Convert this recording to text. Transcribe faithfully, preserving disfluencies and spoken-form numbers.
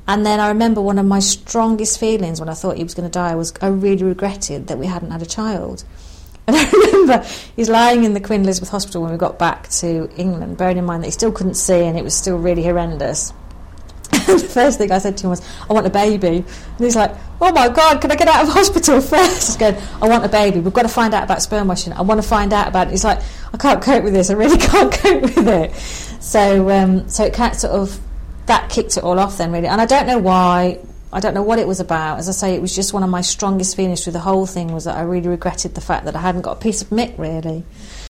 And then I remember one of my strongest feelings when I thought he was going to die was I really regretted that we hadn't had a child. And I remember he's lying in the Queen Elizabeth Hospital when we got back to England, bearing in mind that he still couldn't see and it was still really horrendous. And the first thing I said to him was, I want a baby. And he's like, oh my God, can I get out of hospital first? He's going, I want a baby. We've got to find out about sperm washing. I want to find out about it. He's like, I can't cope with this. I really can't cope with it. So, um, so it kind of sort of, that kicked it all off then, really. And I don't know why. I don't know what it was about. As I say, it was just one of my strongest feelings through the whole thing was that I really regretted the fact that I hadn't got a piece of Mick, really.